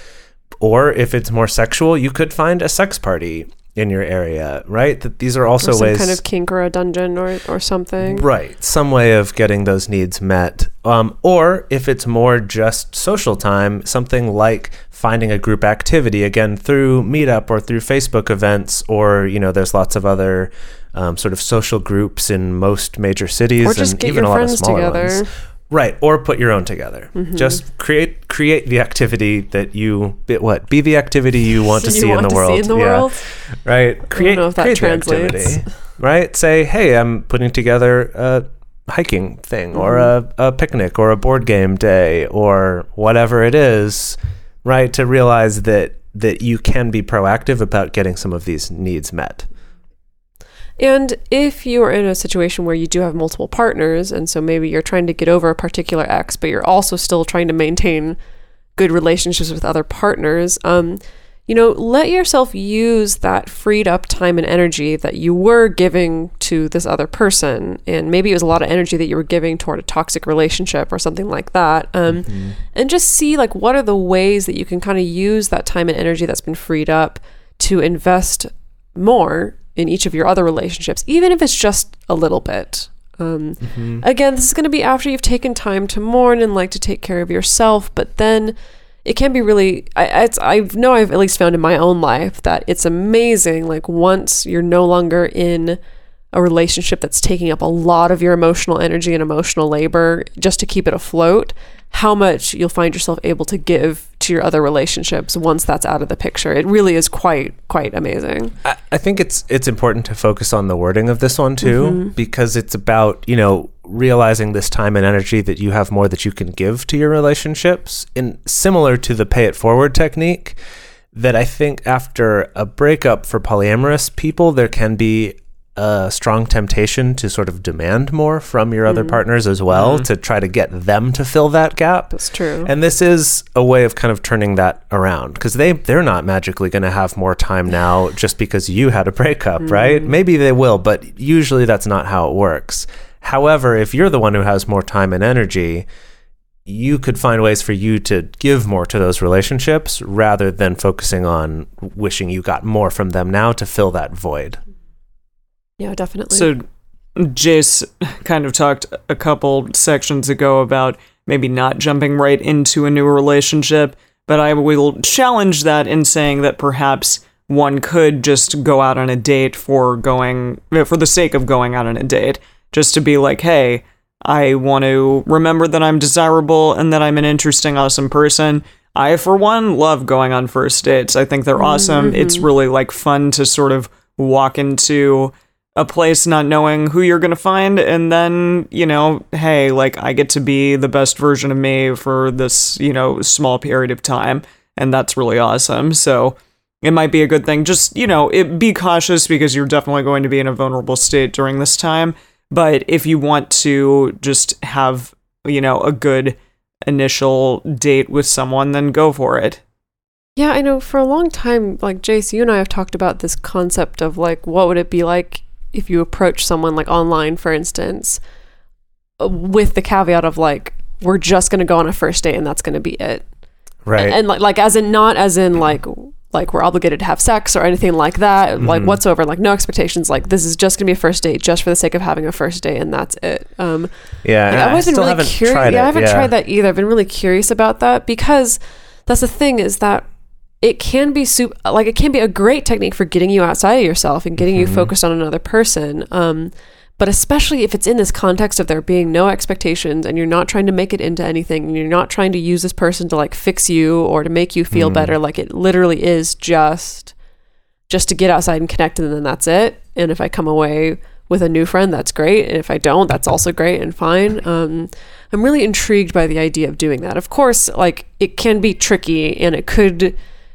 Or if it's more sexual, you could find a sex party in your area, right? That these are also Or some ways kind of kink or a dungeon or, or something. Right. Some way of getting those needs met. Um, or if it's more just social time, something like finding a group activity, again, through Meetup or through Facebook events, or, you know, there's lots of other um, sort of social groups in most major cities Or just and get even your a lot of friends smaller together. ones. Right. Or put your own together. Mm-hmm. Just create create the activity that you, be, what? Be the activity you want to You see want in the to world. see in the Yeah. world? Right. Create, know if that create the translates. activity. Right. Say, hey, I'm putting together a hiking thing or Mm-hmm. a, a picnic or a board game day or whatever it is, right? To realize that that you can be proactive about getting some of these needs met. And if you are in a situation where you do have multiple partners, and so maybe you're trying to get over a particular ex, but you're also still trying to maintain good relationships with other partners, um, you know, let yourself use that freed up time and energy that you were giving to this other person. And maybe it was a lot of energy that you were giving toward a toxic relationship or something like that. Um, Mm-hmm. And just see like what are the ways that you can kind of use that time and energy that's been freed up to invest more in each of your other relationships, even if it's just a little bit. Um, Mm-hmm. Again, this is going to be after you've taken time to mourn and like to take care of yourself, but then it can be really, I, it's, I know I've at least found in my own life that it's amazing. Like once you're no longer in a relationship that's taking up a lot of your emotional energy and emotional labor just to keep it afloat, how much you'll find yourself able to give to your other relationships once that's out of the picture. It really is quite, quite amazing. I, I think it's it's important to focus on the wording of this one too, Mm-hmm. because it's about, you know, realizing this time and energy that you have more that you can give to your relationships. And similar to the pay it forward technique, that I think after a breakup for polyamorous people, there can be a strong temptation to sort of demand more from your other partners as well, to try to get them to fill that gap. That's true. And this is a way of kind of turning that around, because they, they're not magically going to have more time now just because you had a breakup, right? Maybe they will, but usually that's not how it works. However, if you're the one who has more time and energy, you could find ways for you to give more to those relationships rather than focusing on wishing you got more from them now to fill that void. Yeah, definitely. So Jace kind of talked a couple sections ago about maybe not jumping right into a new relationship, but I will challenge that in saying that perhaps one could just go out on a date for going, for the sake of going out on a date, just to be like, hey, I want to remember that I'm desirable and that I'm an interesting, awesome person. I, for one, love going on first dates. I think they're awesome. It's really like fun to sort of walk into a place not knowing who you're going to find, and then, you know, hey, like, I get to be the best version of me for this, you know, small period of time, and that's really awesome. So it might be a good thing. Just, you know, it, be cautious because you're definitely going to be in a vulnerable state during this time. But if you want to just have, you know, a good initial date with someone, then go for it. Yeah, I know for a long time, like Jace, you and I have talked about this concept of like, what would it be like if you approach someone like online, for instance, with the caveat of like, we're just going to go on a first date and that's going to be it. Right. And, and like, like as in, not as in like, like we're obligated to have sex or anything like that, mm-hmm. like whatsoever, like no expectations, like this is just gonna be a first date just for the sake of having a first date and that's it. Um, yeah, like, I've always I been still really haven't curious. tried Yeah, it. I haven't yeah. tried that either. I've been really curious about that because that's the thing is that it can be super, like it can be a great technique for getting you outside of yourself and getting mm-hmm. you focused on another person. Um, But especially if it's in this context of there being no expectations and you're not trying to make it into anything and you're not trying to use this person to like fix you or to make you feel mm. better. Like it literally is just, just to get outside and connect and then that's it. And if I come away with a new friend, that's great. And if I don't, that's also great and fine. Um, I'm really intrigued by the idea of doing that. Of course, like it can be tricky and it could,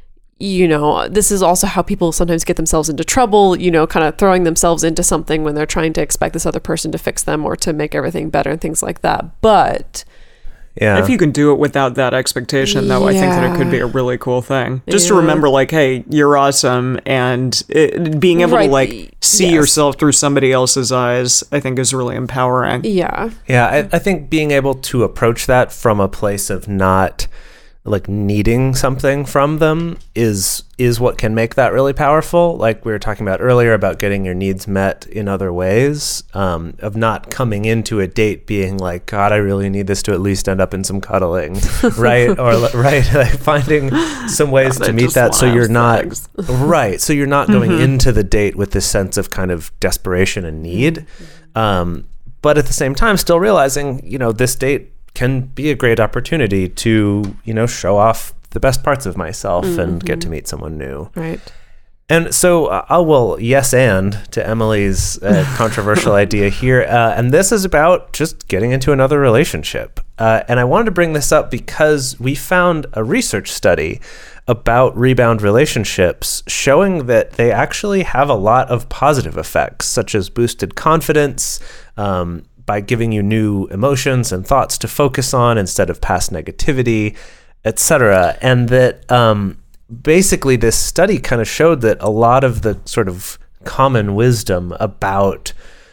you know, this is also how people sometimes get themselves into trouble, you know, kind of throwing themselves into something when they're trying to expect this other person to fix them or to make everything better and things like that. But yeah, if you can do it without that expectation, though, yeah. I think that it could be a really cool thing. Just yeah. to remember, like, hey, you're awesome, and it, being able right. to, like, see yes. yourself through somebody else's eyes, I think is really empowering. Yeah. Yeah, I, I think being able to approach that from a place of not like needing something from them is is what can make that really powerful. Like we were talking about earlier about getting your needs met in other ways, um, of not coming into a date being like, God, I really need this to at least end up in some cuddling, right? Or right, like finding some ways God, to I meet just that so wanna you're have not sex. right. So you're not going mm-hmm. into the date with this sense of kind of desperation and need, um, but at the same time, still realizing, you know, this date can be a great opportunity to, you know, show off the best parts of myself mm-hmm. and get to meet someone new. Right. And so uh, I will yes and to Emily's uh, controversial idea here. Uh, and this is about just getting into another relationship. Uh, and I wanted to bring this up because we found a research study about rebound relationships showing that they actually have a lot of positive effects, such as boosted confidence, um, by giving you new emotions and thoughts to focus on instead of past negativity, et cetera. And that um, basically this study kind of showed that a lot of the sort of common wisdom about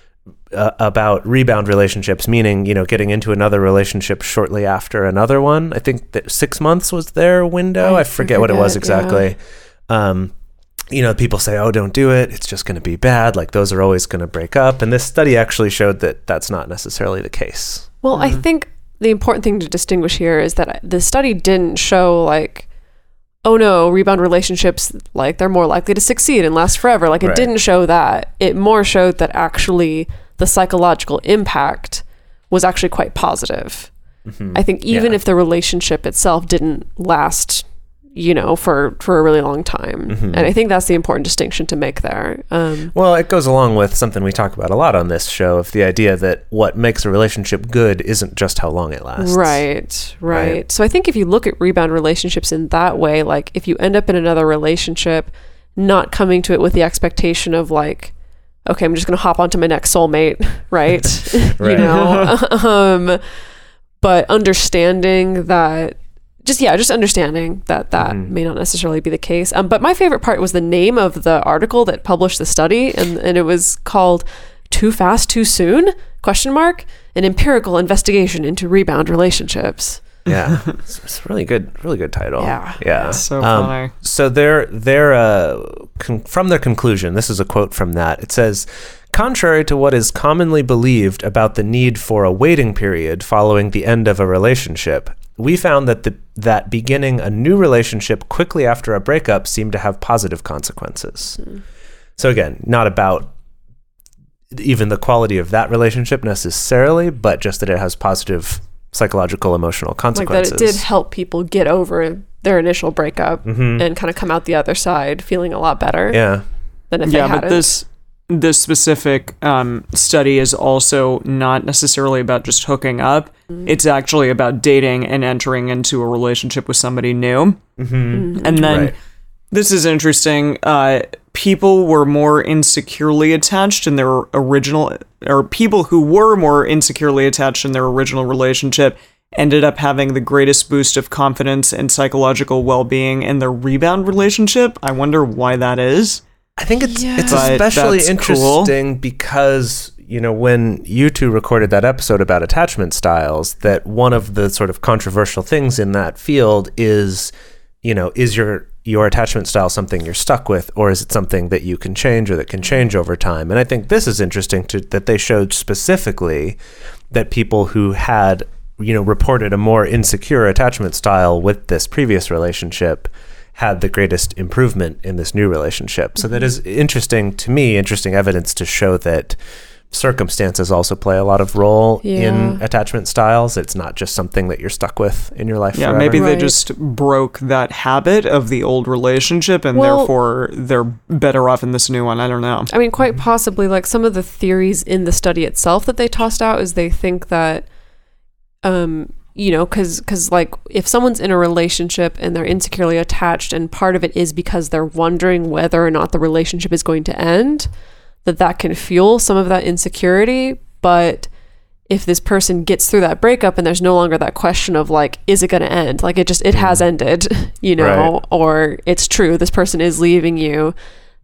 uh, about rebound relationships, meaning, you know, getting into another relationship shortly after another one. I think that six months was their window. I, I forget, forget what it was exactly. Yeah. Um, you know, people say, oh, don't do it. It's just going to be bad. Like those are always going to break up. And this study actually showed that that's not necessarily the case. Well, Mm-hmm. I think the important thing to distinguish here is that the study didn't show like, oh no, rebound relationships, like they're more likely to succeed and last forever. Like it Right. didn't show that. It more showed that actually the psychological impact was actually quite positive. Mm-hmm. I think even Yeah. if the relationship itself didn't last, you know, for, for a really long time. Mm-hmm. And I think that's the important distinction to make there. Um, Well, it goes along with something we talk about a lot on this show, of the idea that what makes a relationship good isn't just how long it lasts. Right, right, Right. So I think if you look at rebound relationships in that way, like if you end up in another relationship, not coming to it with the expectation of like, okay, I'm just going to hop onto my next soulmate, right? Right. You know, um, but understanding that, just, yeah, just understanding that that Mm-hmm. may not necessarily be the case. Um, but my favorite part was the name of the article that published the study, and, and it was called Too Fast, Too Soon? Question mark, an empirical investigation into rebound relationships. Yeah, it's, it's really good, really good title. Yeah. yeah. That's so Um, funny. so they're they're uh, con- from their conclusion. This is a quote from that. It says, contrary to what is commonly believed about the need for a waiting period following the end of a relationship, we found that the that beginning a new relationship quickly after a breakup seemed to have positive consequences. Mm. So again, not about even the quality of that relationship necessarily, but just that it has positive psychological, emotional consequences. Like that it did help people get over their initial breakup mm-hmm. and kind of come out the other side feeling a lot better Yeah. than if Yeah, they hadn't. but this this specific um, study is also not necessarily about just hooking up. Mm-hmm. It's actually about dating and entering into a relationship with somebody new. Mm-hmm. And then right. This is interesting. Uh, people were more insecurely attached in their original, or people who were more insecurely attached in their original relationship ended up having the greatest boost of confidence and psychological well-being in their rebound relationship. I wonder why that is. I think it's yeah. it's But especially that's interesting cool. because, you know, when you two recorded that episode about attachment styles, that one of the sort of controversial things in that field is, you know, is your your attachment style something you're stuck with, or is it something that you can change or that can change over time? And I think this is interesting to, that they showed specifically that people who had, you know, reported a more insecure attachment style with this previous relationship had the greatest improvement in this new relationship. So mm-hmm. that is interesting to me, interesting evidence to show that circumstances also play a lot of role Yeah. in attachment styles. It's not just something that you're stuck with in your life Yeah, forever. maybe they Right. just broke that habit of the old relationship and Well- therefore they're better off in this new one. I don't know. I mean, quite possibly, like some of the theories in the study itself that they tossed out is they think that, um, you know, because because like if someone's in a relationship and they're insecurely attached, and part of it is because they're wondering whether or not the relationship is going to end, that that can fuel some of that insecurity. But if this person gets through that breakup and there's no longer that question of like, is it going to end? Like it just, it has ended, you know, Right. or it's true, this person is leaving you,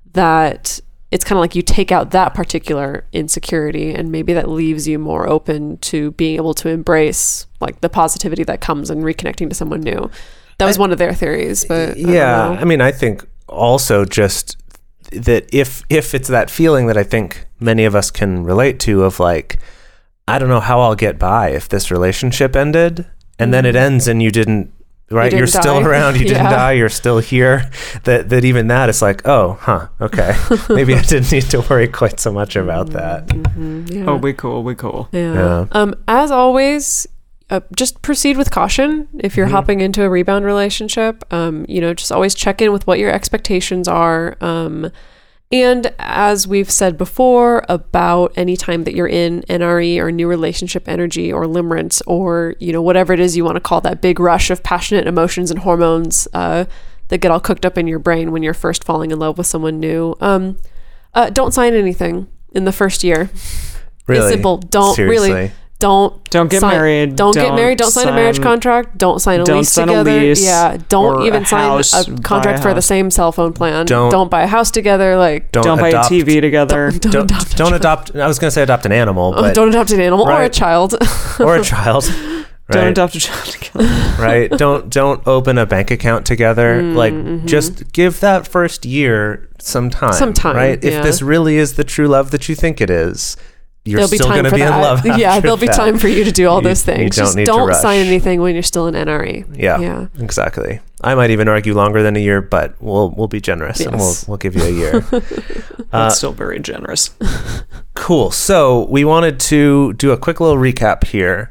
that it's kind of like you take out that particular insecurity, and maybe that leaves you more open to being able to embrace like the positivity that comes in reconnecting to someone new. That was I- one of their theories, but I don't yeah, know. I mean, I think also just that if if it's that feeling that I think many of us can relate to of like, I don't know how I'll get by if this relationship ended, and then it ends and you didn't, right? didn't You're still die. around, you didn't Yeah. die, you're still here. That that even that is like, oh, huh, okay. Maybe I didn't need to worry quite so much about that. Yeah. Oh, we cool, we cool. Yeah. Yeah. Um, as always, uh, just proceed with caution if you're Mhm. hopping into a rebound relationship. Um, you know, just always check in with what your expectations are. Um, and as we've said before about any time that you're in N R E or new relationship energy or limerence, or, you know, whatever it is you want to call that big rush of passionate emotions and hormones uh, that get all cooked up in your brain when you're first falling in love with someone new. Um, uh, don't sign anything in the first year. Really? It's simple. Don't Seriously. really. Don't Don't get sign- married. Don't, get Don't married. Don't sign, a marriage sign- contract. Don't sign a don't lease sign a together. lease yeah. Don't or even a sign house, a buy contract a for the house. same cell phone plan. Don't- Don't buy a house together. Like Don't, Don't buy adopt, a T V together. don't, Don't, adopt, a don't child. adopt. I was going to say adopt an animal, Oh, but don't adopt an animal or a Right. child. or a child. Don't right? adopt a child together. right? Don't don't open a bank account together. Mm, like mm-hmm. just give that first year some time. Some time, right? yeah. If this really is the true love that you think it is, you're There'll be still time going to for be that. in love. Yeah, after there'll be that. time for you to do all You- those you things. don't Just need to don't rush. sign anything when you're still in N R E. Yeah, Yeah. exactly. I might even argue longer than a year, but we'll we'll be generous and we'll Yes. we'll give you a year. That's Uh, still very generous. Cool. So we wanted to do a quick little recap here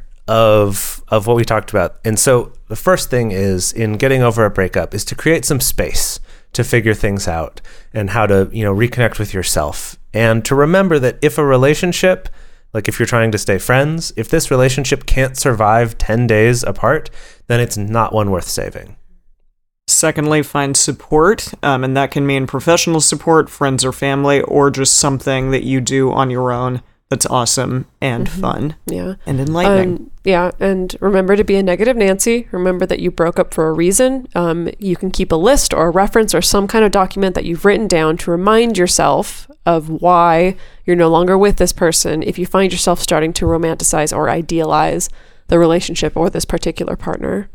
of of what we talked about. And so the first thing is in getting over a breakup is to create some space to figure things out and how to, you know, reconnect with yourself. And to remember that if a relationship, like if you're trying to stay friends, if this relationship can't survive ten days apart, then it's not one worth saving. Secondly, find support, um, and that can mean professional support, friends or family, or just something that you do on your own that's awesome and fun Yeah. and enlightening. Um, yeah, and remember to be a negative Nancy. Remember that you broke up for a reason. Um, you can keep a list or a reference or some kind of document that you've written down to remind yourself of why you're no longer with this person if you find yourself starting to romanticize or idealize the relationship or this particular partner.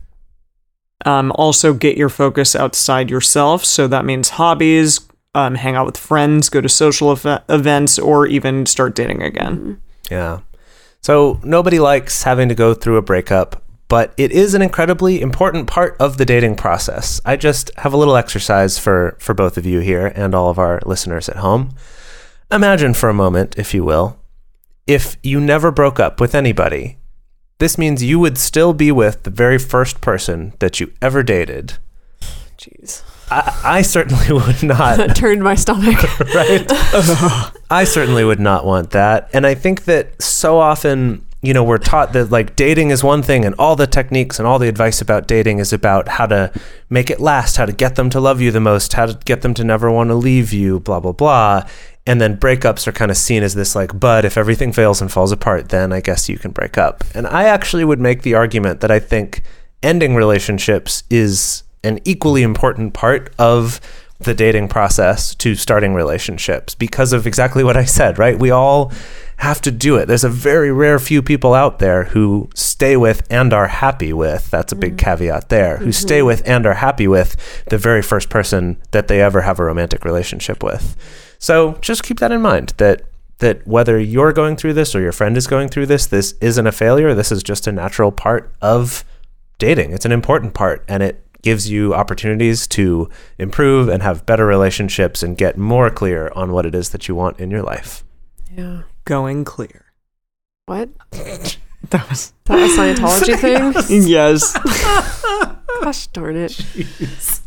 Um, also, get your focus outside yourself. So that means hobbies, um, hang out with friends, go to social ev- events, or even start dating again. Yeah. So nobody likes having to go through a breakup, but it is an incredibly important part of the dating process. I just have a little exercise for, for both of you here and all of our listeners at home. Imagine for a moment, if you will, if you never broke up with anybody, this means you would still be with the very first person that you ever dated. Jeez. I, I certainly would not. That turned my stomach. Right? I certainly would not want that. And I think that so often, you know, we're taught that like dating is one thing and all the techniques and all the advice about dating is about how to make it last, how to get them to love you the most, how to get them to never want to leave you, blah, blah, blah. And then breakups are kind of seen as this like, but if everything fails and falls apart, then I guess you can break up. And I actually would make the argument that I think ending relationships is an equally important part of the dating process to starting relationships because of exactly what I said, right? We all have to do it. There's a very rare few people out there who stay with and are happy with, that's a big mm. caveat there, who mm-hmm. stay with and are happy with the very first person that they ever have a romantic relationship with. So just keep that in mind, that that whether you're going through this or your friend is going through this, this isn't a failure. This is just a natural part of dating. It's an important part, and it gives you opportunities to improve and have better relationships and get more clear on what it is that you want in your life. Yeah. Going clear. What? That was that a Scientology thing? Yes. Gosh darn it. Jeez.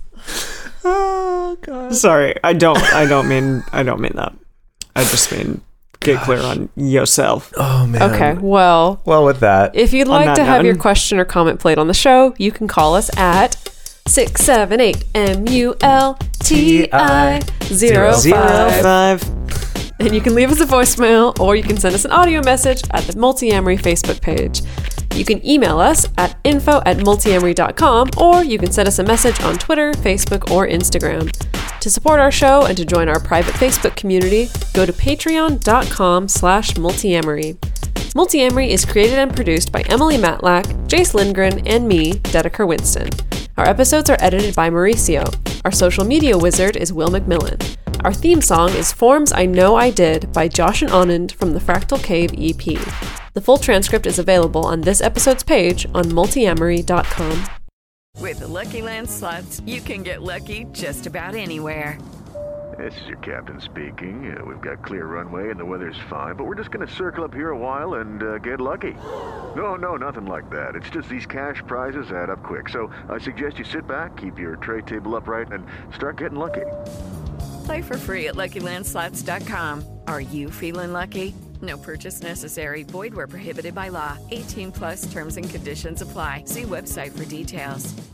Oh god. Sorry, I don't I don't mean I don't mean that. I just mean get Gosh. clear on yourself. Oh man. Okay, well Well with that. If you'd like to have note. your question or comment played on the show, you can call us at six seven eight M U L T I zero five. And you can leave us a voicemail or you can send us an audio message at the Multiamory Facebook page. You can email us at info at multiamory dot com or you can send us a message on Twitter, Facebook, or Instagram. To support our show and to join our private Facebook community, go to patreon.com slash multiamory. Multiamory is created and produced by Emily Matlack, Jace Lindgren, and me, Dedeker Winston. Our episodes are edited by Mauricio. Our social media wizard is Will McMillan. Our theme song is Forms I Know I Did by Josh and Anand from the Fractal Cave E P. The full transcript is available on this episode's page on multiamory dot com. With the Lucky Land Slots, you can get lucky just about anywhere. This is your captain speaking. Uh, we've got clear runway and the weather's fine, but we're just going to circle up here a while and uh, get lucky. No, no, nothing like that. It's just these cash prizes add up quick. So I suggest you sit back, keep your tray table upright, and start getting lucky. Play for free at lucky land slots dot com. Are you feeling lucky? No purchase necessary. Void where prohibited by law. eighteen plus terms and conditions apply. See website for details.